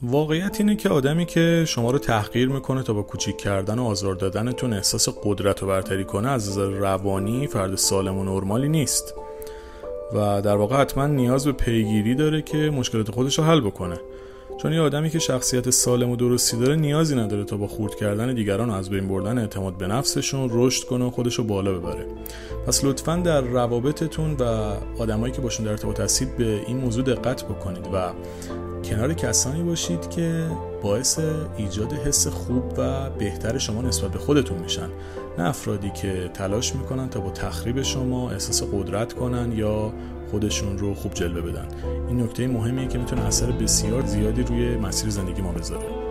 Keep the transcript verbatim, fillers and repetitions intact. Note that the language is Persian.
واقعیت اینه که آدمی که شما رو تحقیر میکنه تا با کوچیک کردن و آزار دادنتون احساس قدرت و برتری کنه از نظر روانی فرد سالم و نرمالی نیست و در واقع حتما نیاز به پیگیری داره که مشکلات خودش رو حل بکنه. چون یه آدمی که شخصیت سالم و درستی داره نیازی نداره تا با خورد کردن دیگران و از بین بردن اعتماد به نفسشون رشد کنه و خودش رو بالا ببره. پس لطفاً در روابطتون و آدمایی که باشون در ارتباط هستید به این موضوع دقت بکنید و کنار کسانی باشید که باعث ایجاد حس خوب و بهتر شما نسبت به خودتون میشن، نه افرادی که تلاش میکنن تا با تخریب شما احساس قدرت کنن یا خودشون رو خوب جلوه بدن. این نکته مهمیه که میتونه اثر بسیار زیادی روی مسیر زندگی ما بذاره.